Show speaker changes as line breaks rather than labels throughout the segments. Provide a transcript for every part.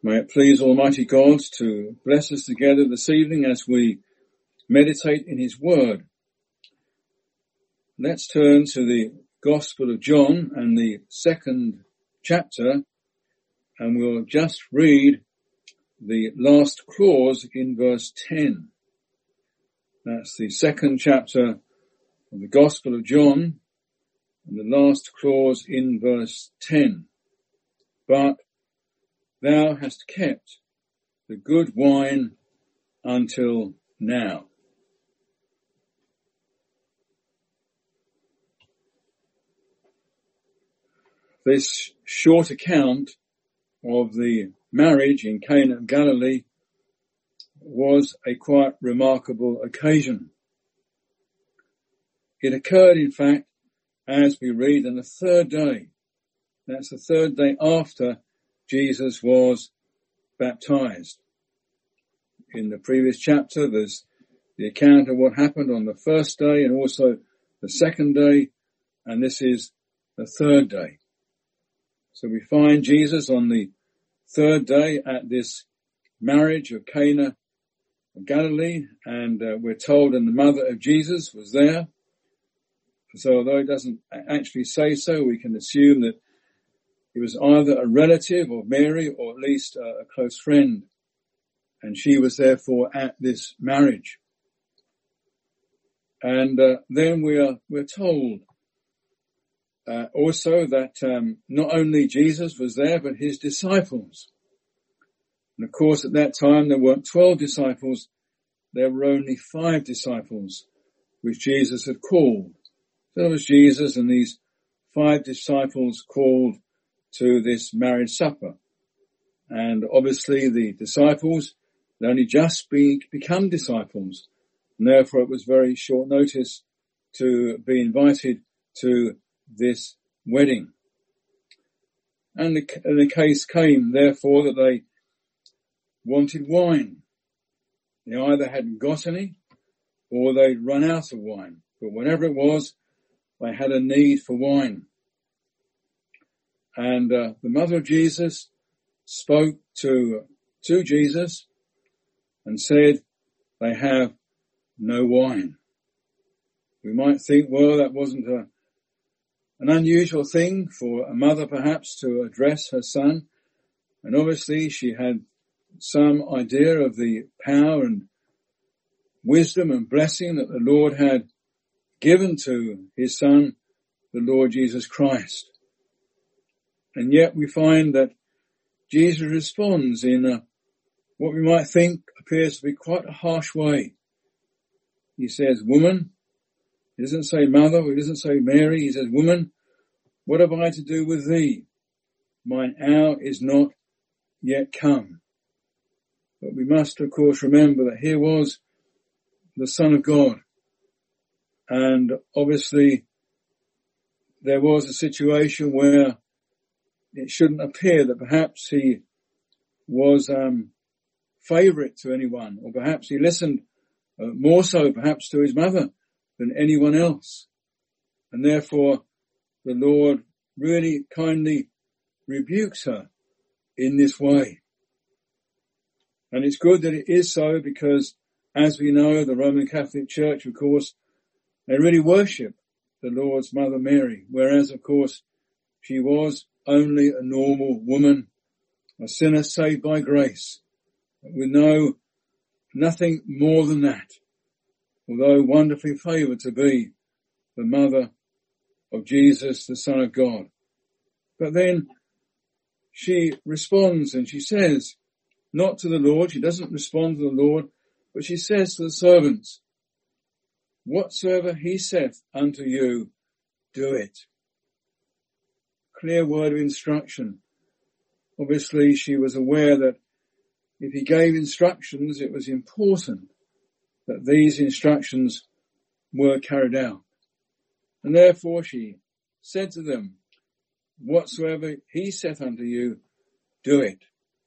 May it please Almighty God to bless us together this evening as we meditate in His Word. Let's turn to the Gospel of John and the 2nd chapter, and we'll just read the last clause in verse 10. That's the 2nd chapter of the Gospel of John, and the last clause in verse 10. But thou hast kept the good wine until now. This short account of the marriage in Cana of Galilee was a quite remarkable occasion. It occurred, in fact, as we read, on the third day. That's the third day after Jesus was baptized. In the previous chapter, there's the account of what happened on the first day and also the second day, and this is the third day. So we find Jesus on the third day at this marriage of Cana of Galilee, and we're told and the mother of Jesus was there. So although it doesn't actually say so, we can assume that he was either a relative of Mary or at least a close friend, and she was therefore at this marriage. And then we're told also that not only Jesus was there, but his disciples. And of course, at that time there weren't 12 disciples; there were only 5 disciples, which Jesus had called. So it was Jesus and these 5 disciples called to this marriage supper. And obviously the disciples had only just become disciples, and therefore it was very short notice to be invited to this wedding. And the case came, therefore, that they wanted wine. They either hadn't got any or they'd run out of wine. But whatever it was, they had a need for wine. And the mother of Jesus spoke to Jesus and said, they have no wine. We might think, well, that wasn't an unusual thing for a mother perhaps to address her son. And obviously she had some idea of the power and wisdom and blessing that the Lord had given to his son, the Lord Jesus Christ. And yet we find that Jesus responds in what we might think appears to be quite a harsh way. He says, woman. He doesn't say mother, he doesn't say Mary, he says, woman, what have I to do with thee? Mine hour is not yet come. But we must, of course, remember that here was the Son of God. And obviously there was a situation where it shouldn't appear that perhaps he was favourite to anyone, or perhaps he listened more so perhaps to his mother than anyone else. And therefore the Lord really kindly rebukes her in this way. And it's good that it is so, because as we know, the Roman Catholic Church, of course, they really worship the Lord's Mother Mary, whereas of course she was only a normal woman, a sinner saved by grace. We know nothing more than that, although wonderfully favoured to be the mother of Jesus, the Son of God. But then she responds and she says, not to the Lord, she doesn't respond to the Lord, but she says to the servants, whatsoever he saith unto you, do it. Clear word of instruction. Obviously she was aware that if he gave instructions, it was important that these instructions were carried out. And therefore she said to them, whatsoever he saith unto you, do it.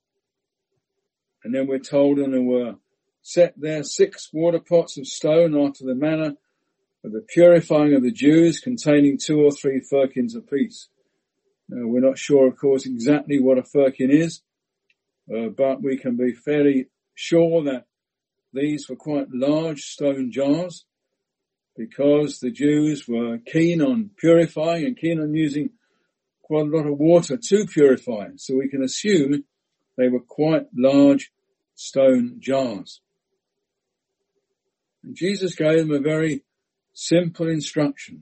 And then we're told, and there were set there 6 water pots of stone after the manner of the purifying of the Jews, containing 2 or 3 firkins apiece. Now, we're not sure, of course, exactly what a firkin is, but we can be fairly sure that these were quite large stone jars, because the Jews were keen on purifying and keen on using quite a lot of water to purify. So we can assume they were quite large stone jars. And Jesus gave them a very simple instruction.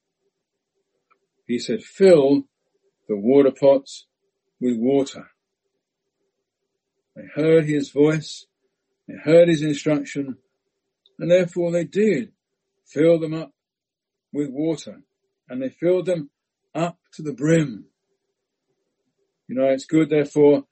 He said, fill the water pots with water. They heard his voice, they heard his instruction, and therefore they did fill them up with water, and they filled them up to the brim. You know, it's good, therefore,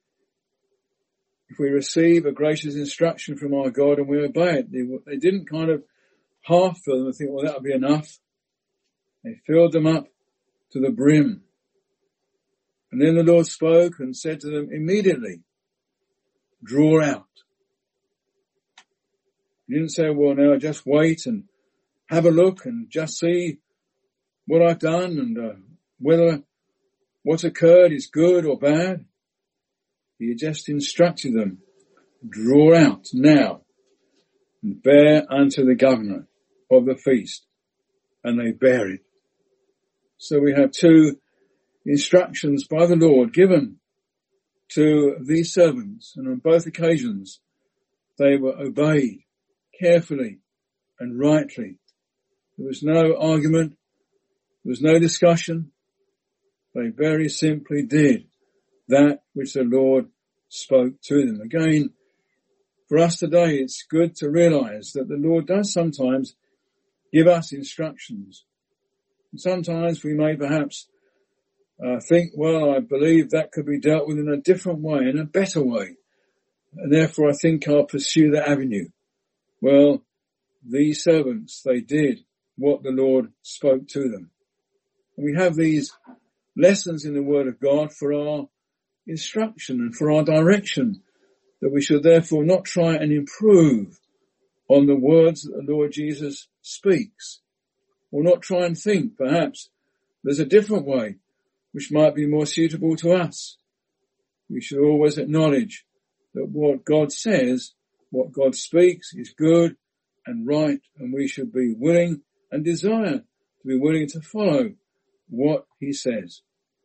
if we receive a gracious instruction from our God and we obey it. They didn't kind of half fill them and think, well, that'll be enough. They filled them up to the brim. And then the Lord spoke and said to them immediately, draw out. He didn't say, well, now just wait and have a look and just see what I've done and whether what's occurred is good or bad. He just instructed them, draw out now and bear unto the governor of the feast. And they bear it. So we have two instructions by the Lord given to these servants, and on both occasions they were obeyed carefully and rightly. There was no argument, there was no discussion. They very simply did that which the Lord spoke to them. Again, for us today, it's good to realize that the Lord does sometimes give us instructions. And sometimes we may perhaps think, well, I believe that could be dealt with in a different way, in a better way. And therefore I think I'll pursue that avenue. Well, these servants, they did what the Lord spoke to them. And we have these lessons in the Word of God for our instruction and for our direction, that we should therefore not try and improve on the words that the Lord Jesus speaks, or not try and think perhaps there's a different way which might be more suitable to us. We should always acknowledge that what God says, what God speaks is good and right, and we should be willing and desire to be willing to follow what he says.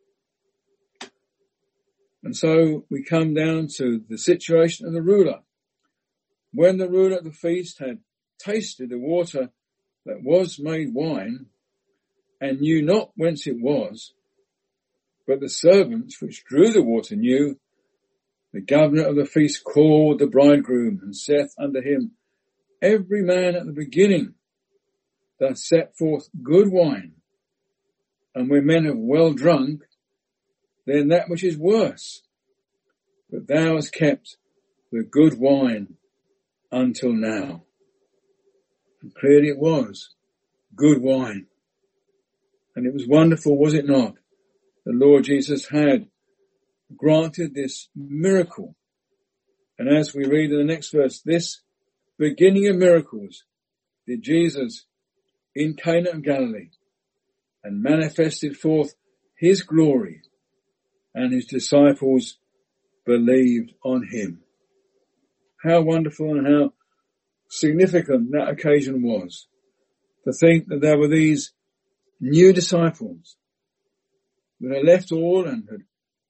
And so we come down to the situation of the ruler. When the ruler at the feast had tasted the water that was made wine, and knew not whence it was, but the servants which drew the water knew, the governor of the feast called the bridegroom and saith unto him, every man at the beginning doth set forth good wine, and when men have well drunk, then that which is worse. But thou hast kept the good wine until now. And clearly it was good wine. And it was wonderful, was it not? The Lord Jesus had granted this miracle. And as we read in the next verse, this beginning of miracles did Jesus in Cana of Galilee, and manifested forth his glory, and his disciples believed on him. How wonderful and how significant that occasion was, to think that there were these new disciples that had left all and had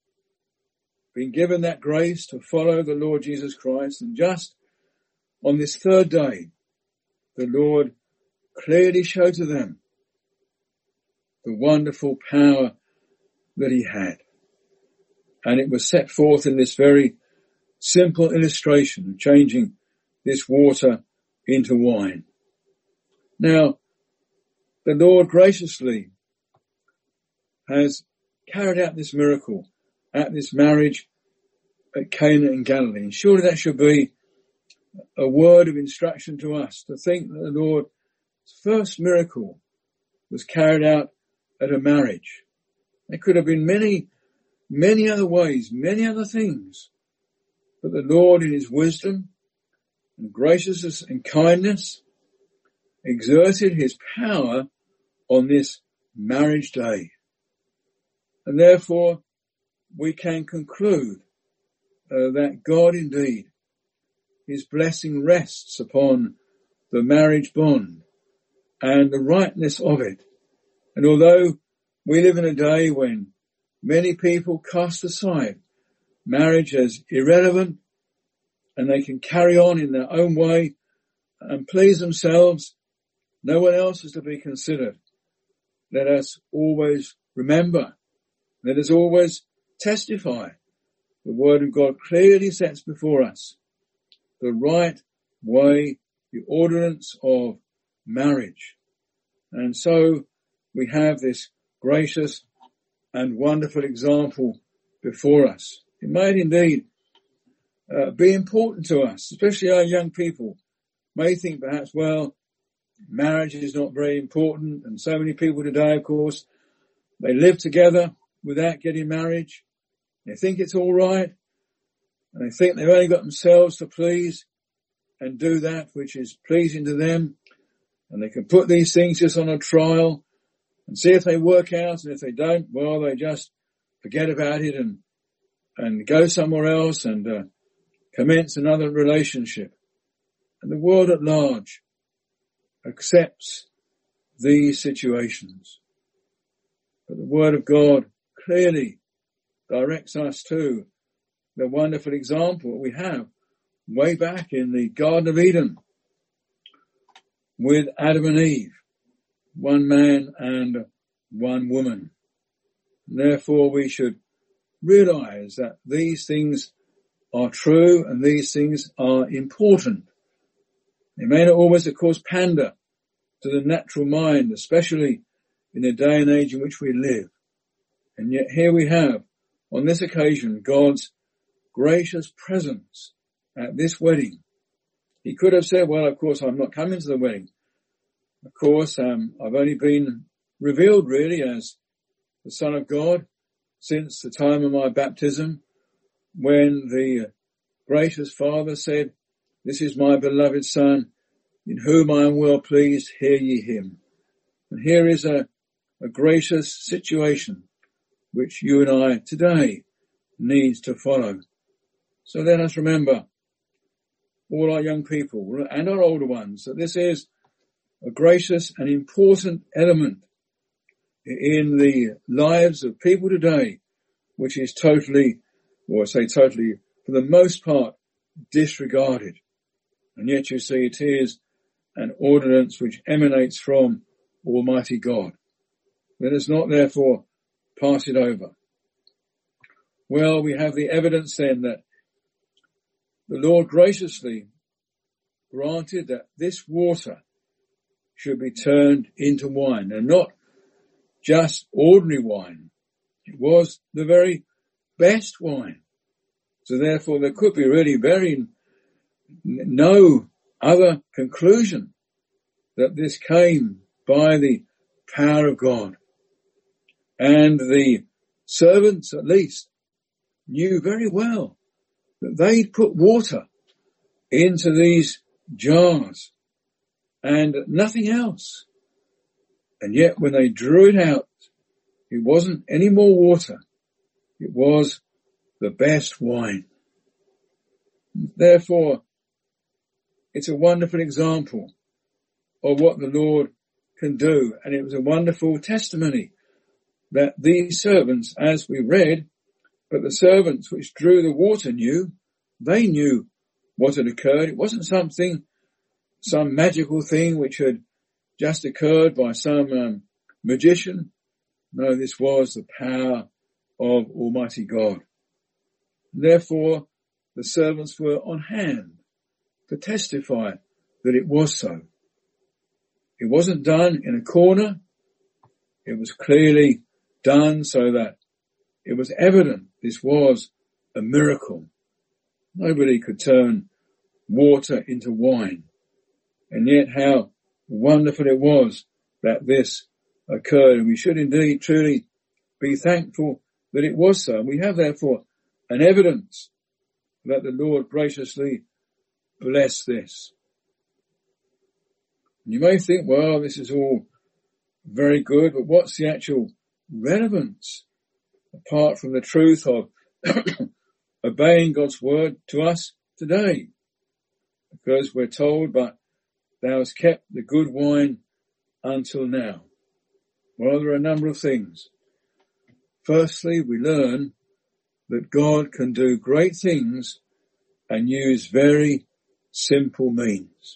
been given that grace to follow the Lord Jesus Christ. And just on this third day, the Lord clearly showed to them the wonderful power that he had. And it was set forth in this very simple illustration of changing this water into wine. Now, the Lord graciously has carried out this miracle at this marriage at Cana in Galilee. And surely that should be a word of instruction to us, to think that the Lord's first miracle was carried out at a marriage. There could have been many other ways, many other things. But the Lord, in his wisdom and graciousness and kindness, exerted his power on this marriage day. And therefore, we can conclude that God indeed, his blessing rests upon the marriage bond and the rightness of it. And although we live in a day when many people cast aside marriage as irrelevant and they can carry on in their own way and please themselves, no one else is to be considered. Let us always remember, let us always testify. The Word of God clearly sets before us the right way, the ordinance of marriage. And so we have this gracious and wonderful example before us. It may indeed be important to us, especially our young people may think perhaps, well, marriage is not very important, and so many people today, of course, they live together without getting married. They think it's all right, and they think they've only got themselves to please and do that which is pleasing to them, and they can put these things just on a trial and see if they work out, and if they don't, well, they just forget about it and go somewhere else and commence another relationship. And the world at large accepts these situations. But the Word of God clearly directs us to the wonderful example we have way back in the Garden of Eden with Adam and Eve, one man and one woman. And therefore we should realize that these things are true and these things are important. They may not always, of course, pander to the natural mind, especially in the day and age in which we live. And yet here we have, on this occasion, God's gracious presence at this wedding. He could have said, well, of course, I'm not coming to the wedding. Of course, I've only been revealed really as the Son of God since the time of my baptism, when the gracious Father said, this is my beloved Son, in whom I am well pleased, hear ye him. And here is a gracious situation which you and I today need to follow. So let us remember, all our young people and our older ones, that this is a gracious and important element in the lives of people today, which is totally, or I say totally, for the most part, disregarded. And yet you see it is an ordinance which emanates from Almighty God. Let us not therefore pass it over. Well, we have the evidence then that the Lord graciously granted that this water should be turned into wine, and not just ordinary wine. It was the very best wine. So therefore there could be really no other conclusion that this came by the power of God. And the servants at least knew very well that they'd put water into these jars and nothing else. And yet when they drew it out, it wasn't any more water. It was the best wine. Therefore, it's a wonderful example of what the Lord can do. And it was a wonderful testimony that these servants, as we read, but the servants which drew the water knew, they knew what had occurred. It wasn't some magical thing which had just occurred by some magician. No, this was the power of Almighty God. Therefore, the servants were on hand to testify that it was so. It wasn't done in a corner. It was clearly done so that it was evident this was a miracle. Nobody could turn water into wine. And yet how wonderful it was that this occurred. And we should indeed truly be thankful that it was so. And we have therefore an evidence that the Lord graciously blessed this. And you may think, well, this is all very good, but what's the actual relevance apart from the truth of obeying God's word to us today, because we're told, but thou hast kept the good wine until now. Well, there are a number of things. Firstly, we learn that God can do great things and use very simple means.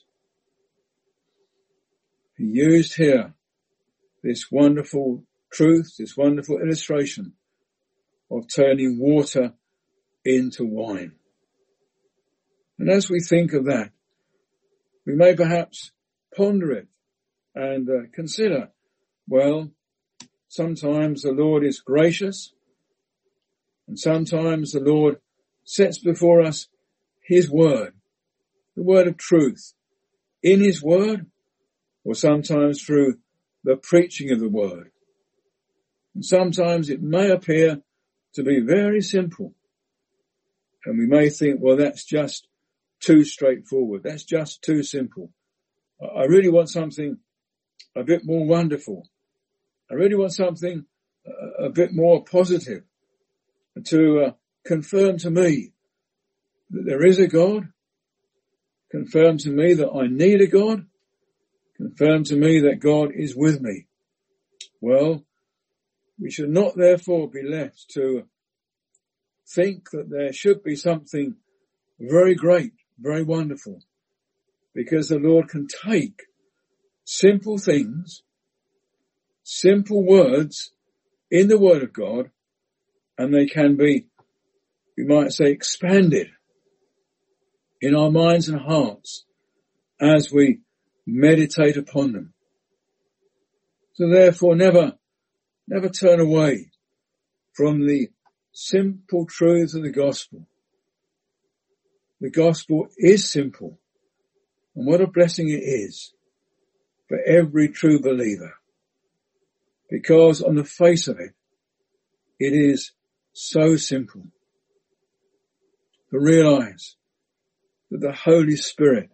He used here this wonderful truth, this wonderful illustration of turning water into wine. And as we think of that, we may perhaps ponder it and consider, well, sometimes the Lord is gracious, and sometimes the Lord sets before us his word, the word of truth, in his word, or sometimes through the preaching of the word. And sometimes it may appear to be very simple, and we may think, well, that's just too straightforward. That's just too simple. I really want something a bit more wonderful. I really want something a bit more positive to confirm to me that there is a God, confirm to me that I need a God, confirm to me that God is with me. Well, we should not therefore be left to think that there should be something very great, very wonderful, because the Lord can take simple things, simple words in the Word of God, and they can be, we might say, expanded in our minds and hearts as we meditate upon them. So therefore never turn away from the simple truths of the gospel. The gospel is simple, and what a blessing it is for every true believer, because on the face of it, it is so simple to realize that the Holy Spirit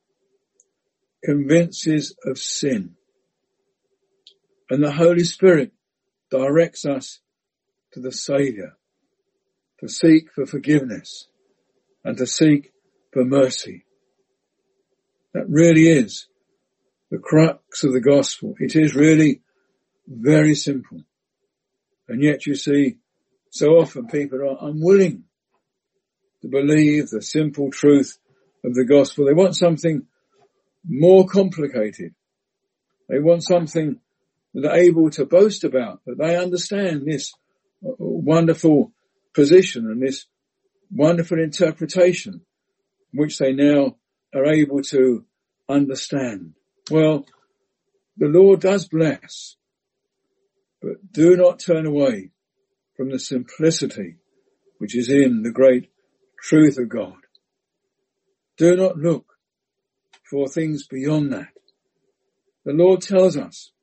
convinces of sin, and the Holy Spirit directs us to the Saviour, to seek for forgiveness and to seek for mercy. That really is the crux of the gospel. It is really very simple. And yet you see, so often people are unwilling to believe the simple truth of the gospel. They want something more complicated. They want something that they're able to boast about, that they understand this wonderful position and this wonderful interpretation, which they now are able to understand. Well, the Lord does bless, but do not turn away from the simplicity which is in the great truth of God. Do not look for things beyond that. The Lord tells us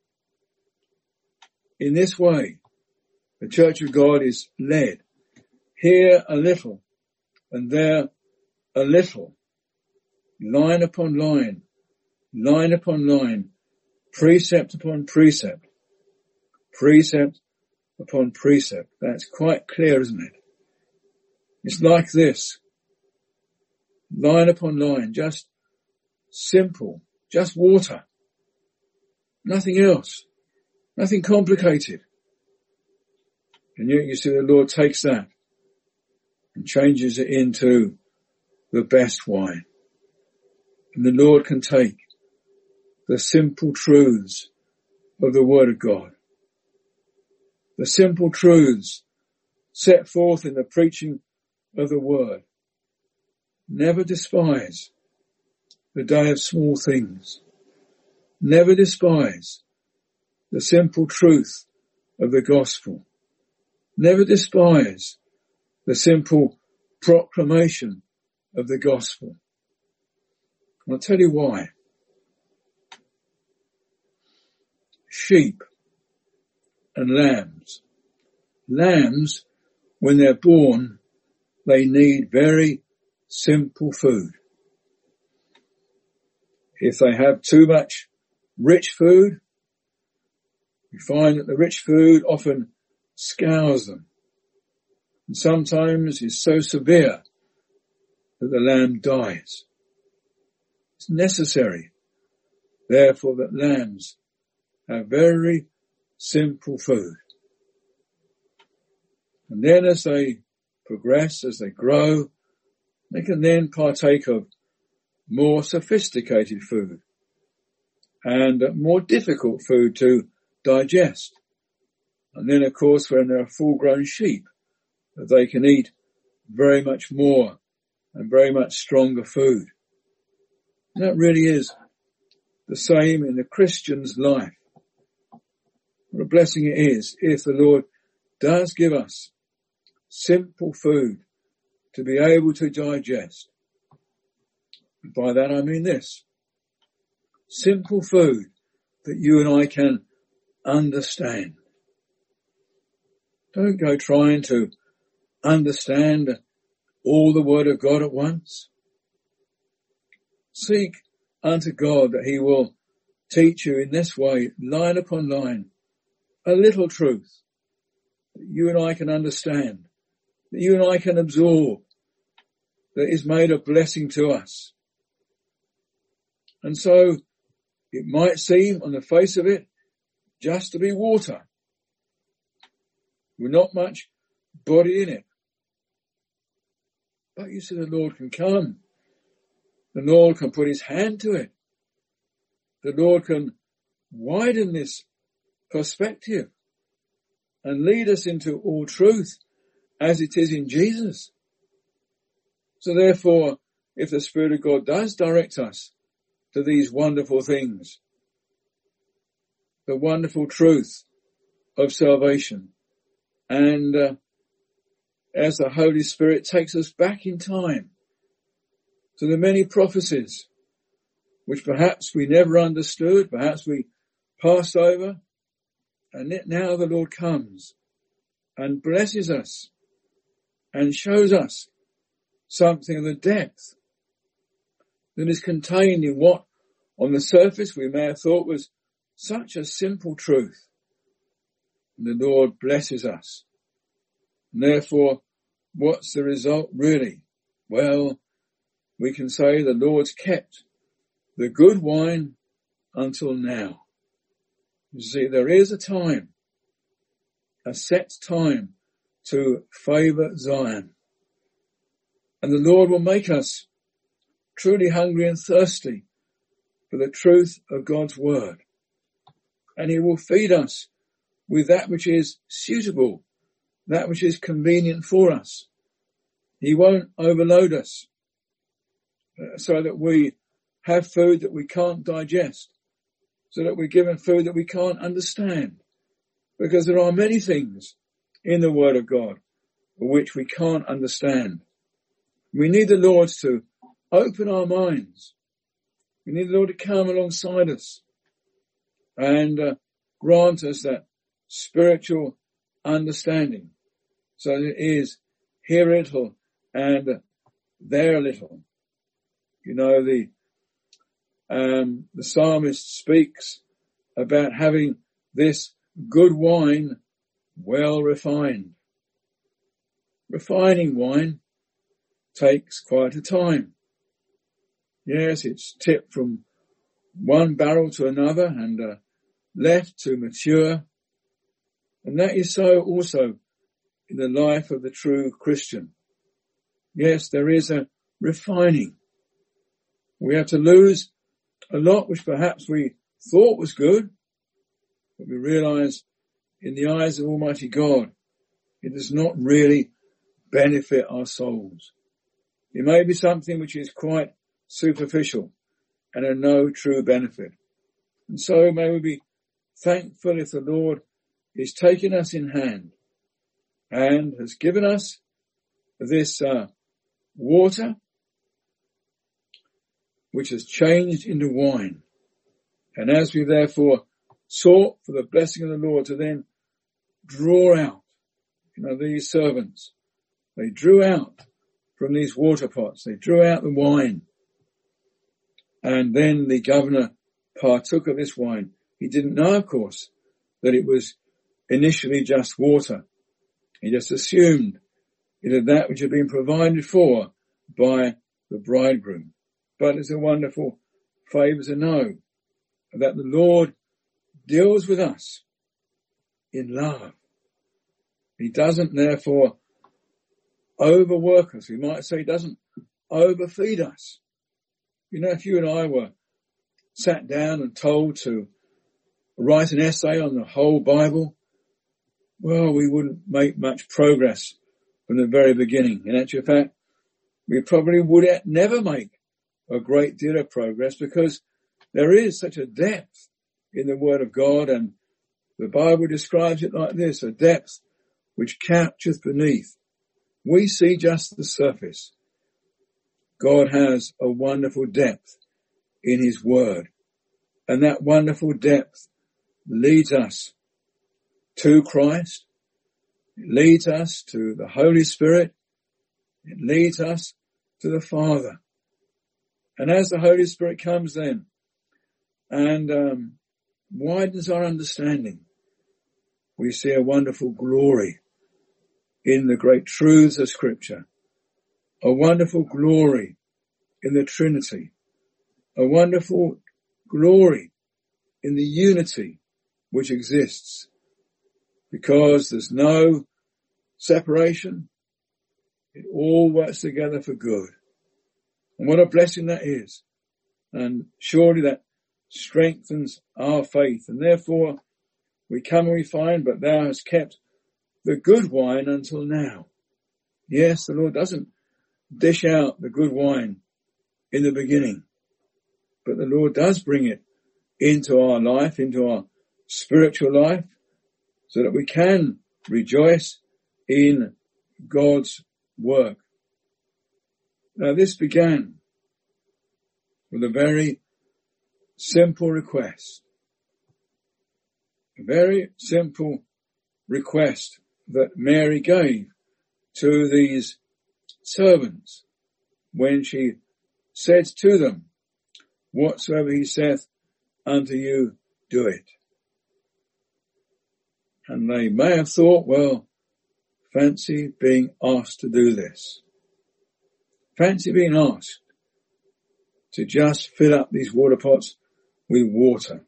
in this way the Church of God is led, here a little and there a little, line upon line, line upon line, precept upon precept, precept upon precept. That's quite clear, isn't it? It's like this, line upon line, just simple, just water, nothing else, nothing complicated. And yet you see the Lord takes that and changes it into the best wine. And the Lord can take the simple truths of the Word of God, the simple truths set forth in the preaching of the Word. Never despise the day of small things. Never despise the simple truth of the gospel. Never despise the simple proclamation of the gospel. And I'll tell you why. Sheep and lambs. Lambs, when they're born, they need very simple food. If they have too much rich food, you find that the rich food often scours them. and sometimes is so severe that the lamb dies. It's necessary, therefore, that lambs have very simple food. And then as they progress, as they grow, they can then partake of more sophisticated food and more difficult food to digest. And then, of course, when they're full-grown sheep, they can eat very much more and very much stronger food. And that really is the same in the Christian's life. What a blessing it is if the Lord does give us simple food to be able to digest. By that I mean this: simple food that you and I can understand. Don't go trying to understand all the Word of God at once. Seek unto God that He will teach you in this way, line upon line, a little truth that you and I can understand, that you and I can absorb, that is made a blessing to us. And so it might seem on the face of it just to be water, with not much body in it. But you see, the Lord can come. The Lord can put His hand to it. The Lord can widen this perspective and lead us into all truth as it is in Jesus. So therefore, if the Spirit of God does direct us to these wonderful things, the wonderful truth of salvation, and as the Holy Spirit takes us back in time to the many prophecies which perhaps we never understood, perhaps we passed over, and yet now the Lord comes and blesses us and shows us something of the depth that is contained in what on the surface we may have thought was such a simple truth. And the Lord blesses us. And therefore, what's the result really? Well, we can say the Lord's kept the good wine until now. You see, there is a time, a set time to favour Zion. And the Lord will make us truly hungry and thirsty for the truth of God's word. And He will feed us with that which is suitable, that which is convenient for us. He won't overload us so that we have food that we can't digest, so that we're given food that we can't understand, because there are many things in the Word of God which we can't understand. We need the Lord to open our minds. We need the Lord to come alongside us and grant us that spiritual understanding, so that it is here a little and there a little. You know, the psalmist speaks about having this good wine well refined. Refining wine takes quite a time. Yes, it's tipped from one barrel to another and left to mature. And that is so also in the life of the true Christian. Yes, there is a refining. We have to lose a lot which perhaps we thought was good, but we realize in the eyes of Almighty God, it does not really benefit our souls. It may be something which is quite superficial and of no true benefit. And so may we be thankful if the Lord is taking us in hand and has given us this water which has changed into wine. And as we therefore sought for the blessing of the Lord to then draw out, these servants, they drew out from these water pots, they drew out the wine. And then the governor partook of this wine. He didn't know, of course, that it was initially just water. He just assumed it is that which had been provided for by the bridegroom. But it's a wonderful favour to know that the Lord deals with us in love. He doesn't therefore overwork us. We might say he doesn't overfeed us. You know, if you and I were sat down and told to write an essay on the whole Bible, well, we wouldn't make much progress from the very beginning. In actual fact, we probably would never make a great deal of progress, because there is such a depth in the Word of God, and the Bible describes it like this: a depth which captures beneath. We see just the surface. God has a wonderful depth in his Word, and that wonderful depth leads us to Christ. It leads us to the Holy Spirit. It leads us to the Father. And as the Holy Spirit comes then and widens our understanding, we see a wonderful glory in the great truths of Scripture, a wonderful glory in the Trinity, a wonderful glory in the unity which exists, because there's no separation. It all works together for good. And what a blessing that is. And surely that strengthens our faith. And therefore we come and we find, but thou hast kept the good wine until now. Yes, the Lord doesn't dish out the good wine in the beginning, but the Lord does bring it into our life, into our spiritual life, so that we can rejoice in God's work. Now, this began with a very simple request. A very simple request that Mary gave to these servants when she said to them, "Whatsoever he saith unto you, do it." And they may have thought, well, fancy being asked to do this. Fancy being asked to just fill up these water pots with water.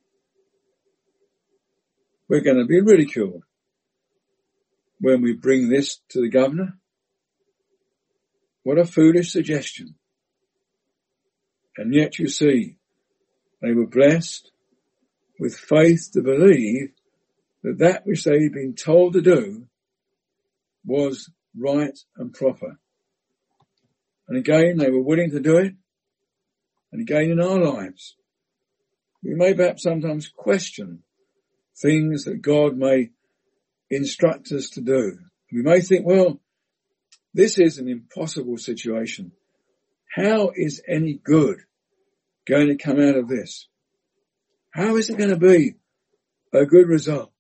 We're going to be ridiculed when we bring this to the governor. What a foolish suggestion. And yet you see, they were blessed with faith to believe that that which they had been told to do was right and proper. And again, they were willing to do it. And again, in our lives, we may perhaps sometimes question things that God may instruct us to do. We may think, well, this is an impossible situation. How is any good going to come out of this? How is it going to be a good result?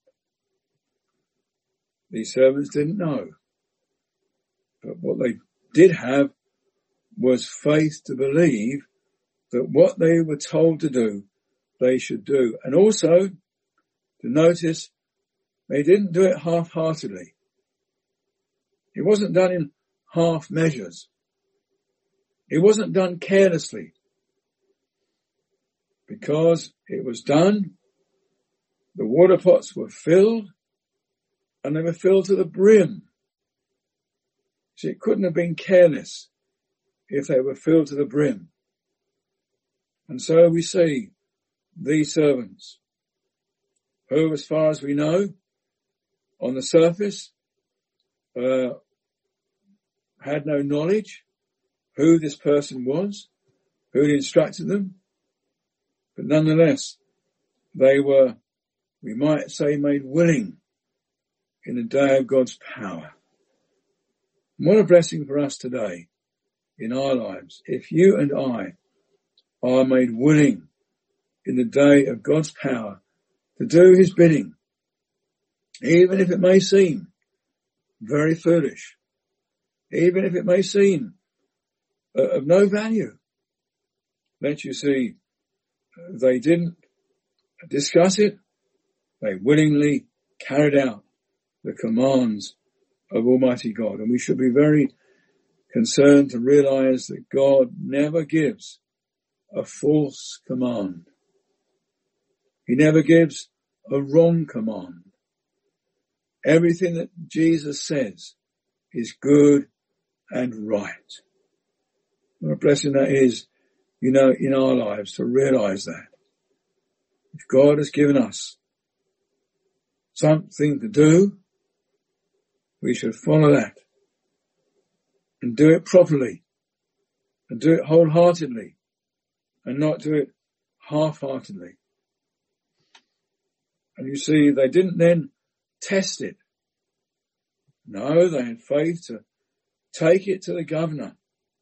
These servants didn't know. But what they did have was faith to believe that what they were told to do, they should do. And also to notice they didn't do it half-heartedly. It wasn't done in half measures. It wasn't done carelessly. Because it was done, the water pots were filled, and they were filled to the brim. So it couldn't have been careless if they were filled to the brim. And so we see these servants who, as far as we know, on the surface, had no knowledge who this person was, who had instructed them. But nonetheless, they were, we might say, made willing in the day of God's power. And what a blessing for us today in our lives. If you and I are made willing in the day of God's power to do his bidding, even if it may seem very foolish, even if it may seem of no value. Let you see, they didn't discuss it. They willingly carried out the commands of Almighty God. And we should be very concerned to realize that God never gives a false command. He never gives a wrong command. Everything that Jesus says is good and right. What a blessing that is, in our lives to realize that. If God has given us something to do, we should follow that and do it properly and do it wholeheartedly and not do it half-heartedly. And you see, they didn't then test it. No, they had faith to take it to the governor.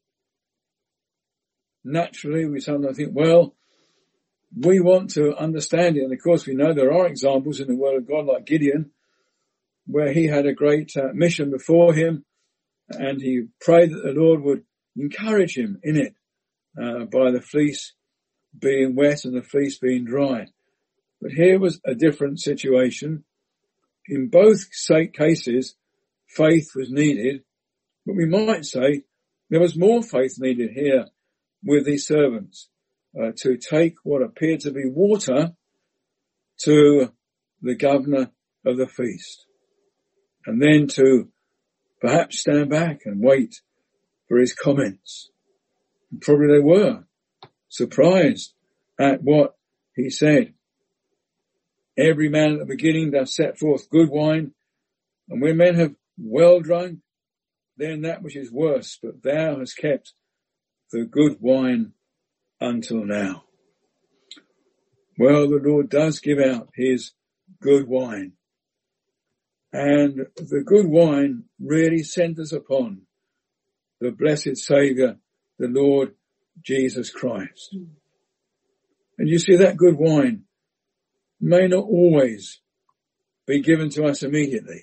Naturally, we sometimes think, well, we want to understand it. And of course, we know there are examples in the Word of God like Gideon, where he had a great mission before him, and he prayed that the Lord would encourage him in it by the fleece being wet and the fleece being dry. But here was a different situation. In both cases, faith was needed, but we might say there was more faith needed here with these servants to take what appeared to be water to the governor of the feast, and then to perhaps stand back and wait for his comments. And probably they were surprised at what he said. Every man at the beginning doth set forth good wine, and when men have well drunk, then that which is worse, but thou hast kept the good wine until now. Well, the Lord does give out his good wine. And the good wine really centers upon the blessed Saviour, the Lord Jesus Christ. And you see, that good wine may not always be given to us immediately.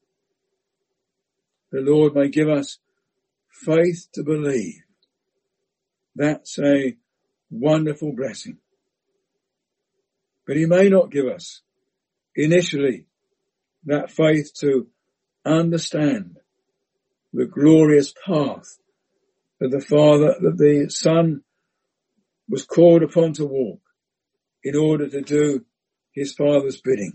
The Lord may give us faith to believe. That's a wonderful blessing. But he may not give us initially that faith to understand the glorious path that the Son was called upon to walk in order to do his Father's bidding.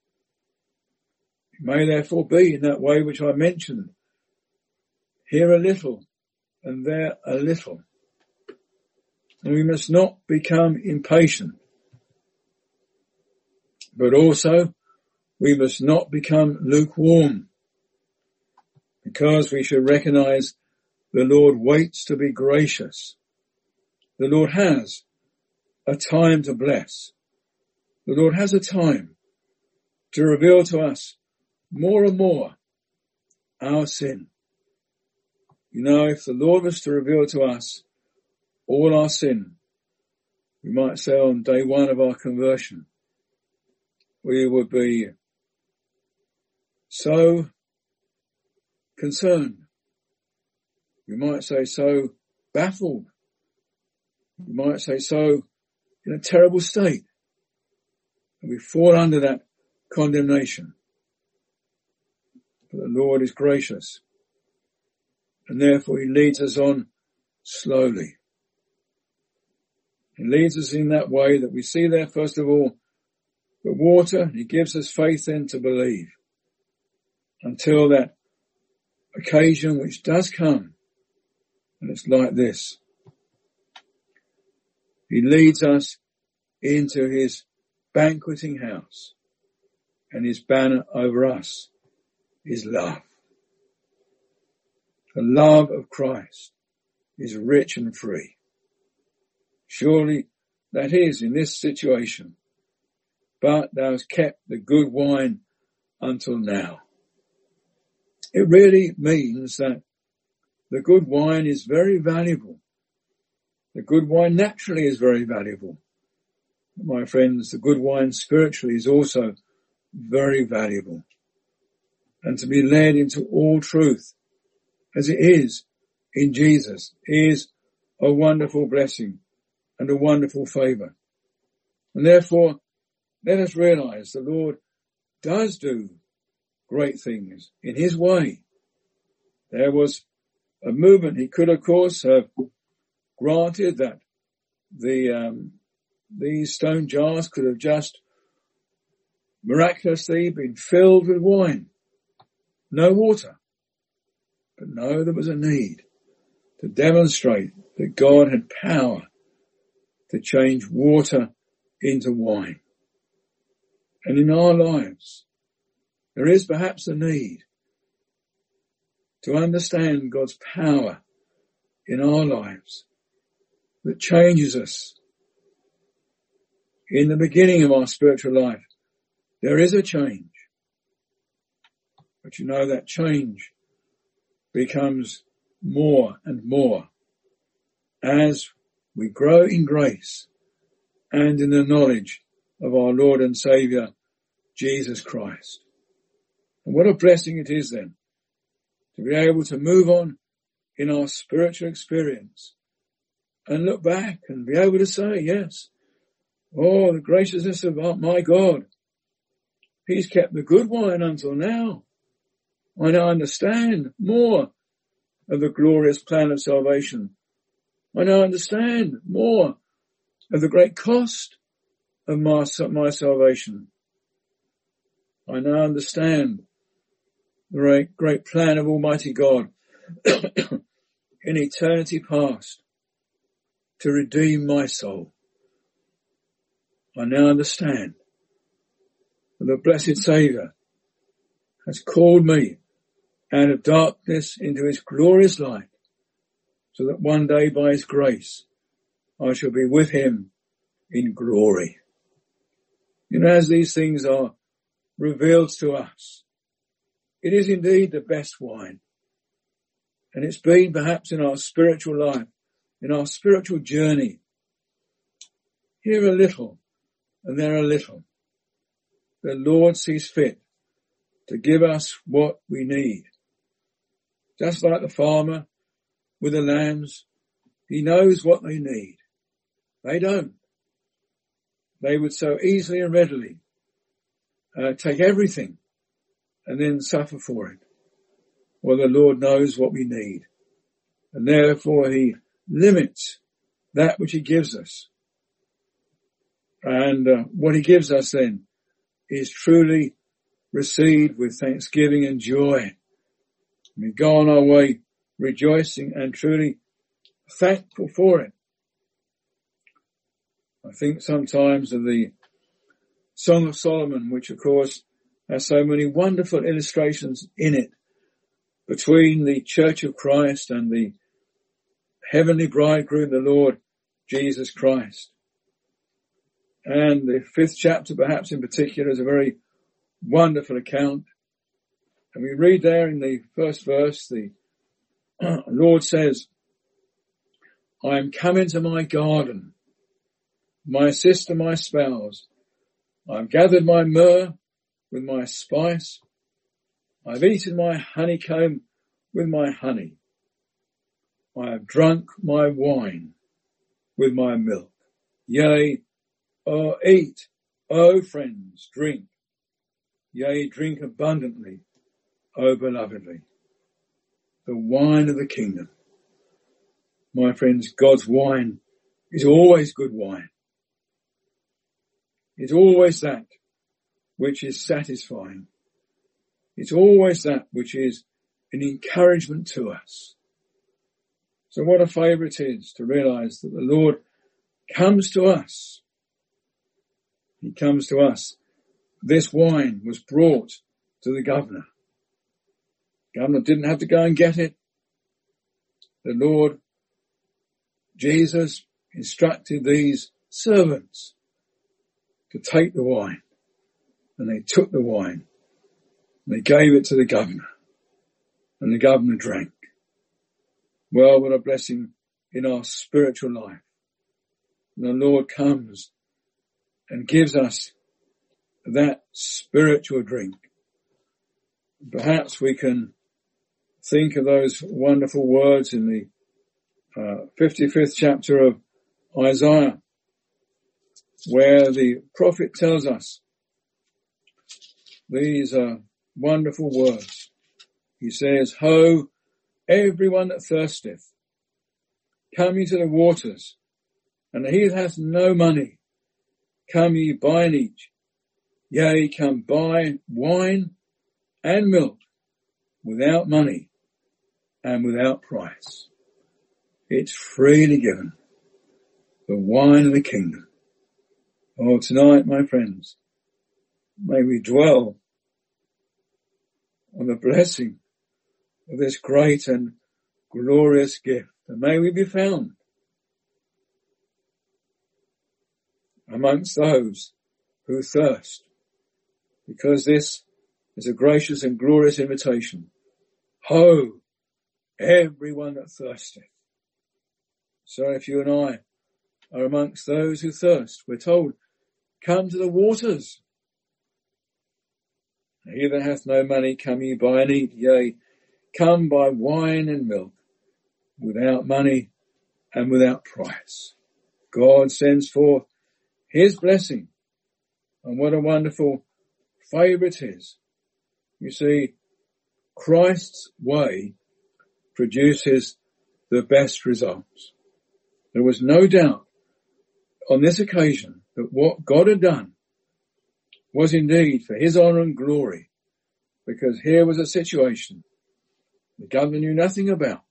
It may therefore be in that way which I mentioned, here a little and there a little. And we must not become impatient, but also we must not become lukewarm, because we should recognize the Lord waits to be gracious. The Lord has a time to bless. The Lord has a time to reveal to us more and more our sin. If the Lord was to reveal to us all our sin, we might say on day one of our conversion, we would be so concerned. We might say so baffled. We might say so in a terrible state. And we fall under that condemnation. But the Lord is gracious. And therefore he leads us on slowly. He leads us in that way that we see there, first of all, the water. He gives us faith then to believe until that occasion which does come. And it's like this. He leads us into his banqueting house, and his banner over us is love. The love of Christ is rich and free. Surely that is in this situation. But thou hast kept the good wine until now. It really means that the good wine is very valuable. The good wine naturally is very valuable. My friends, the good wine spiritually is also very valuable. And to be led into all truth, as it is in Jesus, is a wonderful blessing and a wonderful favour. And therefore, let us realize the Lord does do great things in his way. There was a movement. He could, of course, have granted that these stone jars could have just miraculously been filled with wine. No water. But no, there was a need to demonstrate that God had power to change water into wine. And in our lives, there is perhaps a need to understand God's power in our lives that changes us. In the beginning of our spiritual life, there is a change. But you know, that change becomes more and more as we grow in grace and in the knowledge of our Lord and Saviour, Jesus Christ. And what a blessing it is then to be able to move on in our spiritual experience and look back and be able to say, yes, oh, the graciousness of my God. He's kept the good wine until now. I now understand more of the glorious plan of salvation. I now understand more of the great cost of my salvation. I now understand the great plan of Almighty God in eternity past to redeem my soul. I now understand that the blessed Saviour has called me out of darkness into his glorious light, so that one day by his grace I shall be with him in glory. You know, as these things are revealed to us, it is indeed the best wine. And it's been perhaps in our spiritual life, in our spiritual journey, here a little and there a little. The Lord sees fit to give us what we need. Just like the farmer with the lambs, he knows what they need. They don't. They would so easily and readily take everything and then suffer for it. Well, the Lord knows what we need, and therefore he limits that which he gives us. And what he gives us then is truly received with thanksgiving and joy. We go on our way rejoicing and truly thankful for it. I think sometimes of the Song of Solomon, which of course has so many wonderful illustrations in it between the Church of Christ and the heavenly bridegroom, the Lord Jesus Christ. And the 5th chapter, perhaps in particular, is a very wonderful account. And we read there in the first verse, the Lord says, I am come into my garden, my sister, my spouse. I've gathered my myrrh with my spice. I've eaten my honeycomb with my honey. I have drunk my wine with my milk. Yea, eat, O friends, drink. Yea, drink abundantly, O belovedly. The wine of the kingdom. My friends, God's wine is always good wine. It's always that which is satisfying. It's always that which is an encouragement to us. So what a favour it is to realise that the Lord comes to us. He comes to us. This wine was brought to the governor. The governor didn't have to go and get it. The Lord Jesus instructed these servants to take the wine. And they took the wine. And they gave it to the governor. And the governor drank. Well, what a blessing in our spiritual life. And the Lord comes and gives us that spiritual drink. Perhaps we can think of those wonderful words in the 55th chapter of Isaiah, where the prophet tells us these wonderful words. He says, Ho, everyone that thirsteth, come ye to the waters, and he that hath no money, come ye buy and eat. Yea, come buy wine and milk without money and without price. It's freely given, the wine of the kingdom. Oh, tonight, my friends, may we dwell on the blessing of this great and glorious gift, and may we be found amongst those who thirst, because this is a gracious and glorious invitation. Ho, everyone that thirsteth. So if you and I are amongst those who thirst, we're told, come to the waters. He that hath no money, come ye buy and eat. Yea, come buy wine and milk without money and without price. God sends forth his blessing, and what a wonderful favour it is. You see, Christ's way produces the best results. There was no doubt on this occasion that what God had done was indeed for his honour and glory, because here was a situation the governor knew nothing about.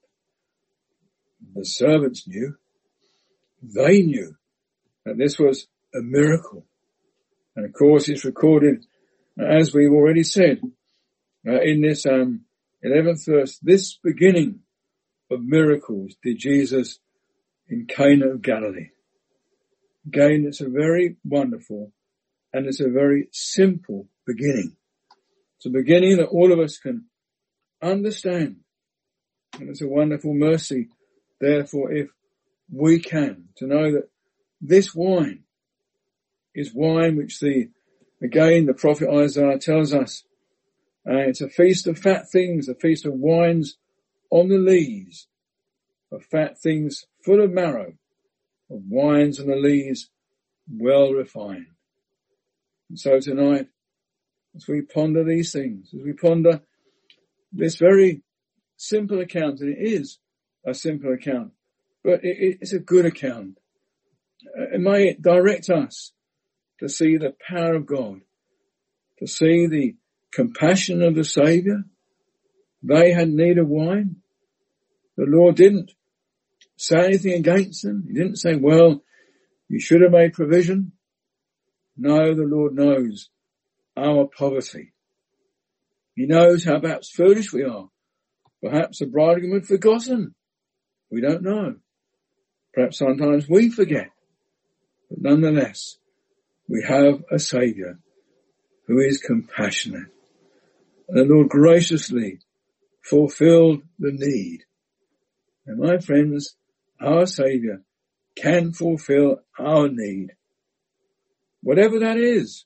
The servants knew. They knew that this was a miracle. And of course it's recorded, as we've already said, in this 11th verse, this beginning of miracles did Jesus in Cana of Galilee. Again, it's a very wonderful and it's a very simple beginning. It's a beginning that all of us can understand. And it's a wonderful mercy, therefore, if we can, to know that this wine is wine which the prophet Isaiah tells us, it's a feast of fat things, a feast of wines on the lees, of fat things full of marrow, of wines on the lees well refined. And so tonight, as we ponder these things, as we ponder this very simple account, and it is a simple account, but it's a good account. May it direct us to see the power of God, to see the compassion of the Saviour. They had need of wine. The Lord didn't say anything against them. He didn't say, well, you should have made provision. No, the Lord knows our poverty. He knows how perhaps foolish we are. Perhaps the bridegroom had forgotten. We don't know. Perhaps sometimes we forget. But nonetheless, we have a Saviour who is compassionate. And the Lord graciously fulfilled the need. And my friends, our Saviour can fulfill our need. Whatever that is,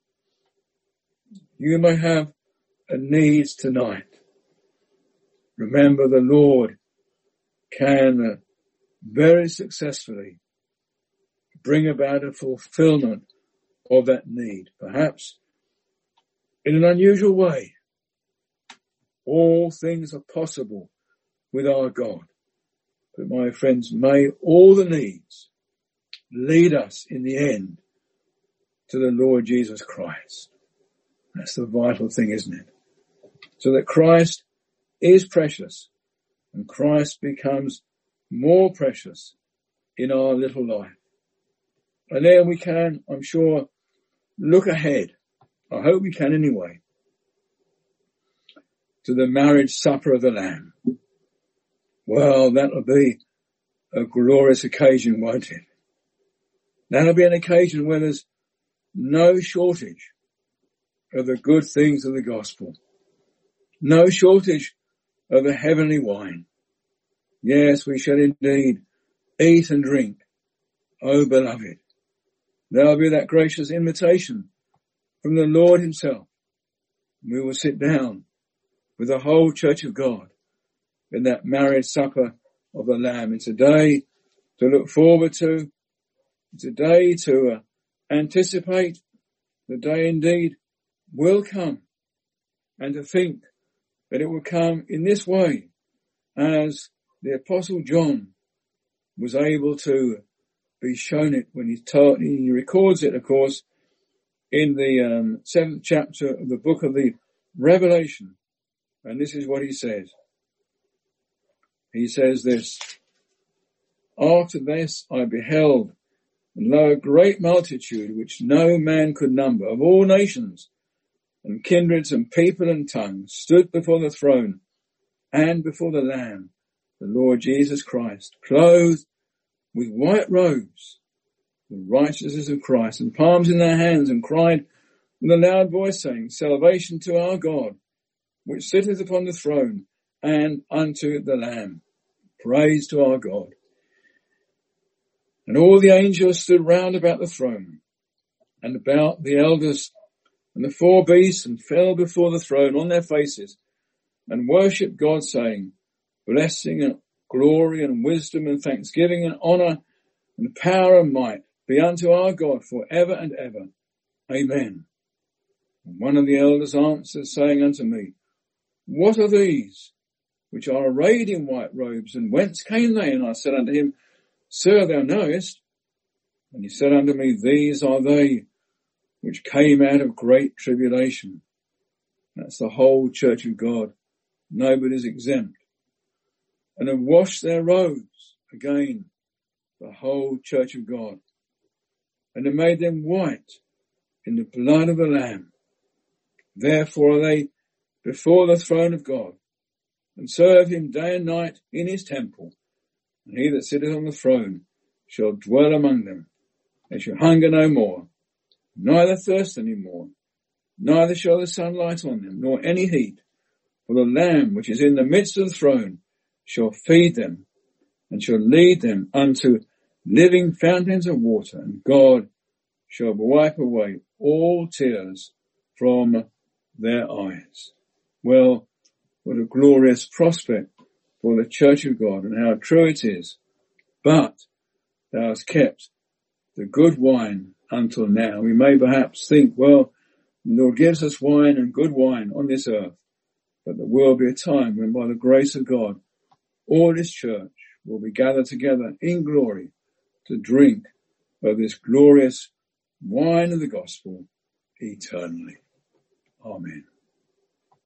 you may have a need tonight. Remember, the Lord can very successfully bring about a fulfillment of that need, perhaps in an unusual way. All things are possible with our God. But my friends, may all the needs lead us in the end to the Lord Jesus Christ. That's the vital thing, isn't it? So that Christ is precious and Christ becomes more precious in our little life. And then we can, I'm sure, look ahead. I hope we can anyway, to the marriage supper of the Lamb. Well, that'll be a glorious occasion, won't it? That'll be an occasion where there's no shortage of the good things of the gospel. No shortage of the heavenly wine. Yes, we shall indeed eat and drink. Oh, beloved, there'll be that gracious invitation from the Lord himself. We will sit down with the whole church of God in that marriage supper of the Lamb. It's a day to look forward to. It's a day to anticipate. The day indeed will come, and to think that it will come in this way, as the Apostle John was able to be shown it when he records it, of course, in the 7th chapter of the book of the Revelation. And this is what he says. He says this: "After this I beheld, and lo, a great multitude which no man could number, of all nations and kindreds and people and tongues, stood before the throne and before the Lamb, the Lord Jesus Christ, clothed with white robes, the righteousness of Christ, and palms in their hands, and cried with a loud voice, saying, Salvation to our God, which sitteth upon the throne, and unto the Lamb. Praise to our God. And all the angels stood round about the throne, and about the elders and the 4 beasts, and fell before the throne on their faces, and worshipped God, saying, Blessing and glory and wisdom and thanksgiving and honour and power and might be unto our God for ever and ever. Amen. And one of the elders answered, saying unto me, What are these which are arrayed in white robes, and whence came they? And I said unto him, Sir, thou knowest. And he said unto me, These are they which came out of great tribulation. That's the whole church of God. Nobody's exempt. And have washed their robes, again, the whole church of God, and have made them white in the blood of the Lamb. Therefore are they before the throne of God, and serve him day and night in his temple. And he that sitteth on the throne shall dwell among them. They shall hunger no more, neither thirst any more, neither shall the sun light on them, nor any heat. For the Lamb which is in the midst of the throne shall feed them, and shall lead them unto living fountains of water, and God shall wipe away all tears from their eyes. Well, what a glorious prospect for the church of God, and how true it is. But thou hast kept the good wine until now. We may perhaps think, well, the Lord gives us wine and good wine on this earth, but there will be a time when, by the grace of God, all his church will be gathered together in glory to drink of this glorious wine of the gospel eternally. Amen.